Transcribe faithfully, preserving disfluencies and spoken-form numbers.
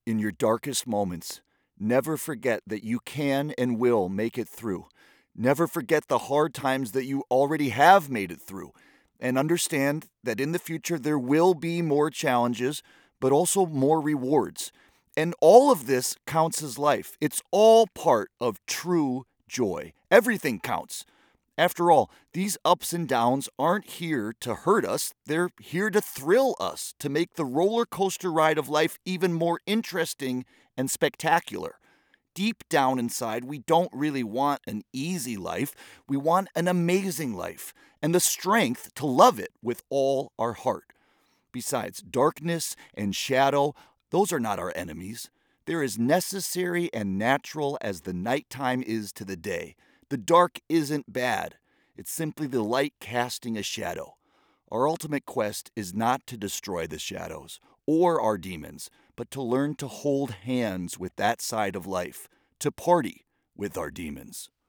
In your darkest moments, never forget that you can and will make it through. Never forget the hard times that you already have made it through. And understand that in the future there will be more challenges, but also more rewards. And all of this counts as life. It's all part of true joy. Everything counts. After all, these ups and downs aren't here to hurt us, they're here to thrill us, to make the roller coaster ride of life even more interesting and spectacular. Deep down inside, we don't really want an easy life, we want an amazing life, and the strength to love it with all our heart. Besides, darkness and shadow, those are not our enemies. They're as necessary and natural as the nighttime is to the day. The dark isn't bad, it's simply the light casting a shadow. Our ultimate quest is not to destroy the shadows or our demons, but to learn to hold hands with that side of life, to party with our demons.